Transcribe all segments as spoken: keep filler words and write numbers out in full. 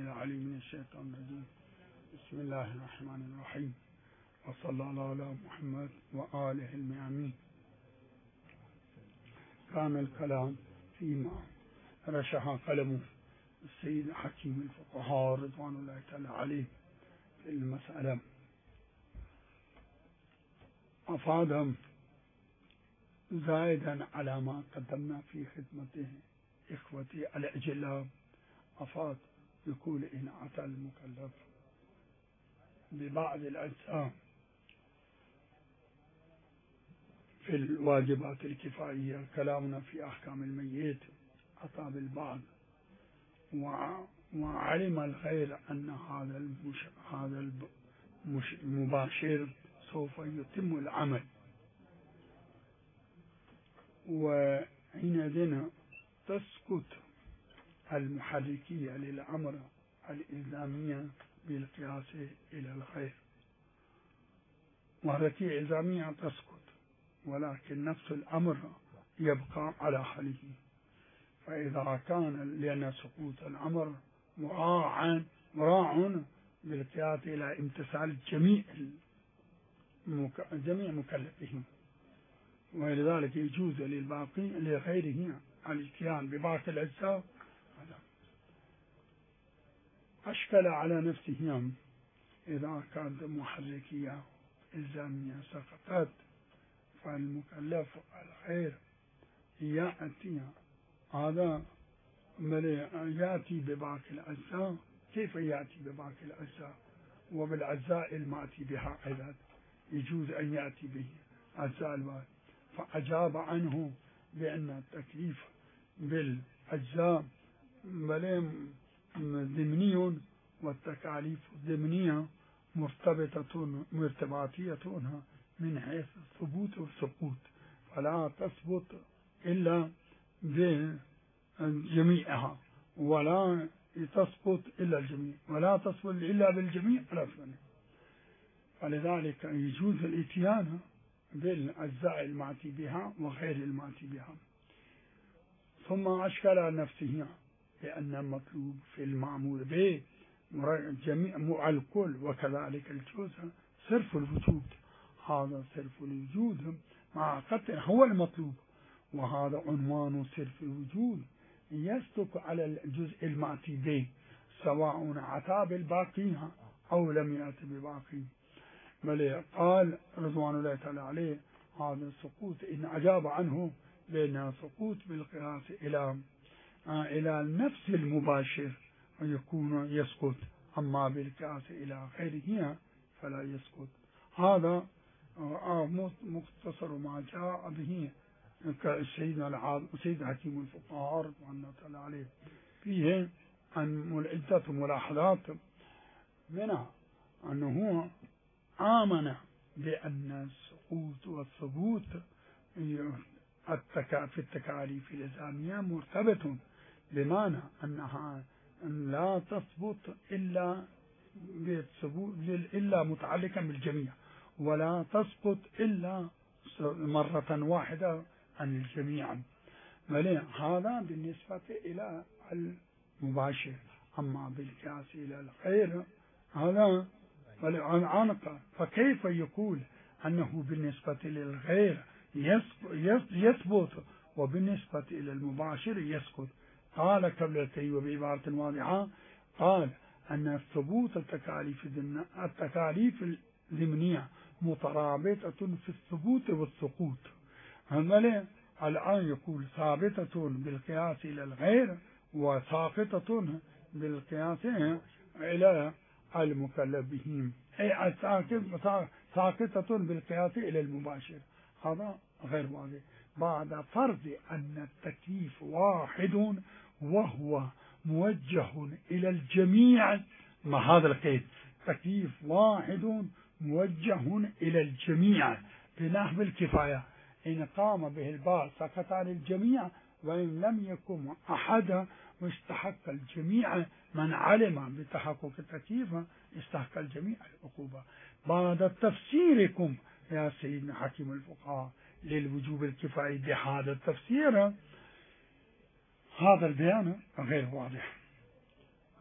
العليم من الشيطان الرجيم. بسم الله الرحمن الرحيم، وصلى الله على محمد وآله الميامين. كان الكلام فيما رشح قلمه السيد حكيم الفقهاء رضوان الله تعالى عليه في المسألة، أفادهم زائدا على ما قدمنا في خدمته إخوتي الأجلاء. أفاد يقول إن أتى المكلف ببعض الأجزاء في الواجبات الكفائية، كلامنا في أحكام الميت، أتى بالبعض وعلم الغير أن هذا المش... هذا المش... المباشر سوف يتم العمل، وحينئذ تسقط المحركية للأمر الإلزامية بالقياس إلى الخير، محركية إلزامية تسقط، ولكن نفس الأمر يبقى على حاله. فإذا كان لأن سقوط الأمر مراعا مراع بالقياس إلى امتثال جميع جميع مكلفهم، ولذلك يجوز للباقي لغيره الاتيان بباقي الأجزاء. أشكل على نفسهم إذا كانت محركية إلزامية سقطت، فالمكلف الخير يأتي هذا يأتي بباقي الأجزاء. كيف يأتي بباقي الأجزاء وبالأجزاء المأتي بها أيضا يجوز أن يأتي به أجزاء الباقي؟ فأجاب عنه بأن التكليف بالأجزاء ضمني، والتكاليف الضمنية مرتبطة مرتباطية من حيث الثبوت والسقوط، فلا تثبت إلا بجميعها ولا تسقط إلا الجميع، ولا تسقط إلا بالجميع ولا تسقط. فلذلك يجوز الاتيان بالأجزاء المأتي بها وغير المأتي بها. ثم أشكل على نفسه لأن المطلوب في المعمول به جميع الكل وكذلك الجزء صرف الوجود. هذا صرف الوجود مع قطع هو المطلوب، وهذا عنوان صرف الوجود يصدق على الجزء المأتي به سواء أتى بالباقيها أو لم يأتي بباقي. بل قال رضوان الله تعالى عليه هذا السقوط إن أجاب عنه بأن سقوط بالقياس إلى إلى نفس المباشر يكون يسقط، أما بالقياس إلى غيره فلا يسقط. هذا مختصر ما جاء به سيدنا العالم سيد حكيم الفقهاء رضوان الله تعالى عليه. فيه عن عدة ملاحظات، منها أنه آمن بأن السقوط والثبوت في التكاليف الإلزامية مرتبط، بمعنى أنها لا تثبت إلا إلا متعلقا بالجميع، ولا تسقط إلا مرة واحدة عن الجميع. بل هذا بالنسبة إلى المباشر، أما بالقياس إلى الخير هذا عنق. فكيف يقول أنه بالنسبة للغير يثبت وبالنسبة إلى المباشر يسقط؟ قال قبل الكي وبعبارة واضحة، قال أن الثبوت التكاليف التكاليف الضمنية مترابطة في الثبوت والسقوط. الآن يقول ثابتة بالقياس إلى الغير وساقطة بالقياس إلى المكلف بهم، أي ساقطة بالقياس إلى المباشر. هذا غير واضح بعد فرض أن التكليف واحد وهو موجه إلى الجميع. ما هذا القيد؟ تكليف واحد موجه إلى الجميع بنحو الكفاية، إن قام به البعض سقط عن الجميع، وإن لم يكن أحد واستحق الجميع من علم بتحقق التكليف استحق الجميع العقوبة. بعد تفسيركم يا سيدنا حكيم الفقهاء للوجوب الكفائي بهذا التفسير، هذا البيان غير واضح.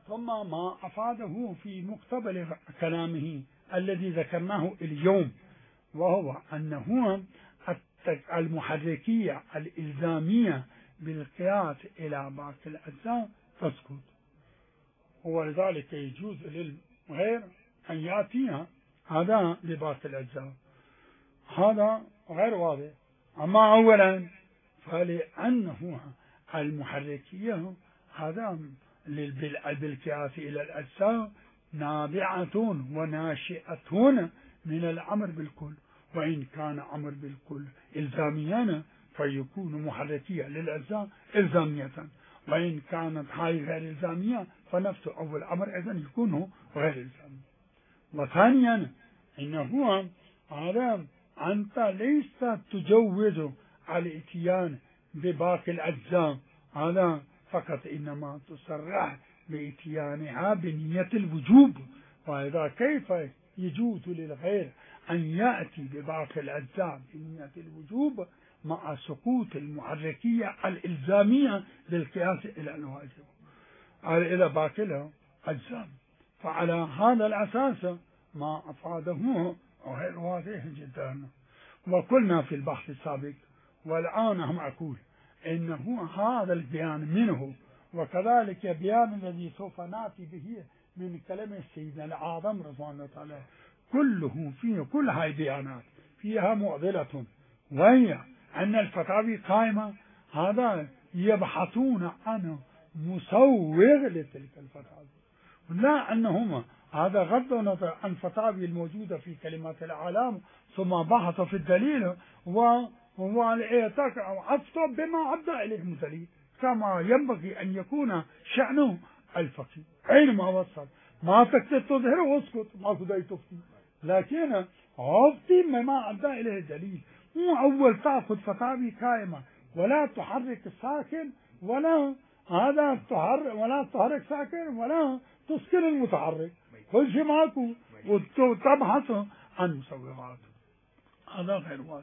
ثم ما أفاده في مقتبل كلامه الذي ذكرناه اليوم، وهو أنه المحركية الإلزامية بالقياس إلى باقي الأجزاء تسقط، ولذلك يجوز للغير أن يأتيها هذا بباقي الأجزاء. هذا غير واضح. أما أولا فلأنه المحركية هذا بالقياس إلى الأجزاء نابعة وناشئة من الأمر بالكل، وإن كان أمر بالكل إلزاميا فيكون محركية للأجزاء إلزامية، وإن كانت هاي غير إلزامية فنفس أول أمر إذن يكون غير إلزامي. وثانيا إنه هذا أنت ليس تجوز الاتيان بباقي الأجزاء هذا فقط، إنما تصرح بإتيانها بنية الوجوب. وإذا كيف يجوز للغير أن يأتي بباقي الأجزاء بنية الوجوب مع سقوط المحركية الإلزامية بالقياس إلى الواجب إلى باقي الأجزاء؟ فعلى هذا الأساس ما أفاده غير واضح جدا. وقلنا في البحث السابق والآن هم أقول إنه هذا البيان منه، وكذلك بيان الذي سوف نأتي به من كلمة سيدنا الأعظم رضوان الله تعالى، كله فيه كل هاي بيانات فيها معضلة، وهي أن الفتاوي قائمة هذا يبحثون عن مسوغ لتلك الفتاوي، لا أنهم هذا غض النظر عن فتاوي الموجودة في كلمات الأعلام ثم بحثوا في الدليل وعطفوا بما عدى إليهم الدليل، كما ينبغي أن يكون شأنه الفقيه حينما وصل ما تقدر تظهر واسكت ما تقدر تفتي، لكن عفتي بما عدى إليه الدليل. مو أول تأخذ فتاوي قائمة ولا تحرك الساكن ولا هذا تحرك ولا تحرك ساكن ولا تسكن المتحرك، كل شيء معكم وتبحث عن مسوغات، هذا غير واضح.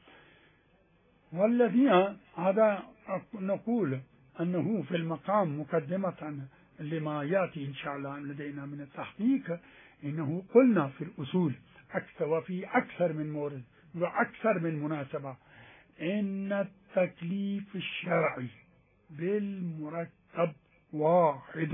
والذي هذا نقول أنه في المقام مقدمة لما يأتي إن شاء الله لدينا من التحقيق، إنه قلنا في الأصول أكثر وفي أكثر من مورد وأكثر من مناسبة إن التكليف الشرعي بالمركب واحد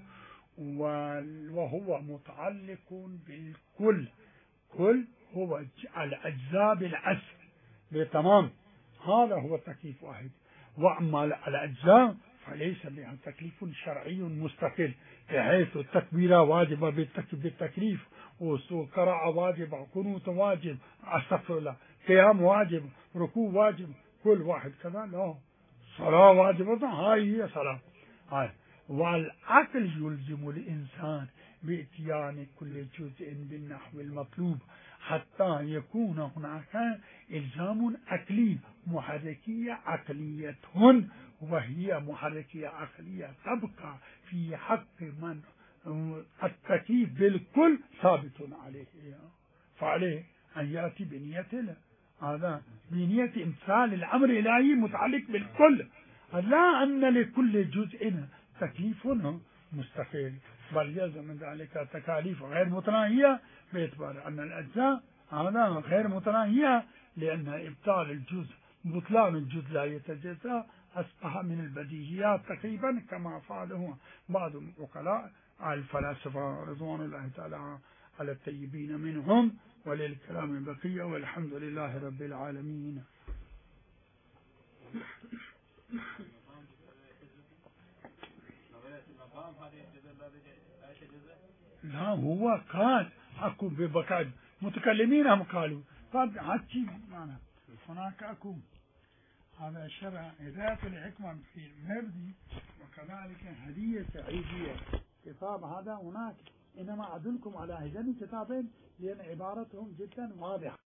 وهو متعلق بالكل، كل هو الأجزاء بالأصل بتمام، هذا هو التكليف واحد. وأما الأجزاء فليس بها تكليف شرعي مستقل، بحيث التكبيرة واجبة بالتكليف، وقراءة واجبة، قنوت واجب، أستغفر الله، قيام واجب، ركوع واجب، كل واحد كذا، لا صلاة واجبة هاي هي صلاة هاي. والعقل يلزم الإنسان بإتيان كل جزء بالنحو المطلوب حتى يكون هناك إلزام عقلي، محركية عقلية، وهي محركية عقلية تبقى في حق من التكليف بالكل ثابت عليه، فعليه أن يأتي بنية هذا بنية إمثال الأمر الإلهي متعلق بالكل، لا أن لكل جزء تكليف مستقل، بل يلزم من ذلك تكاليف غير متناهية باعتبار أن الأجزاء هذا غير متناهية، لأن إبطال الجزء بطلان الجزء لا يتجزأ أصبح من البديهيات تقريبا كما فعله بعض عقلاء الفلاسفة رضوان الله تعالى على الطيبين منهم، وللكلام بقية، والحمد لله رب العالمين. لا هو قال أكو ببقاء متكلمين هم قالوا طب هاتي معنا هناك أكو هذا شرع إذاعة الحكمة في المبدي، وكذلك هدية عيدية كتاب هذا هناك، إنما أدلكم على هذين كتابين لأن عبارتهم جدا واضحة.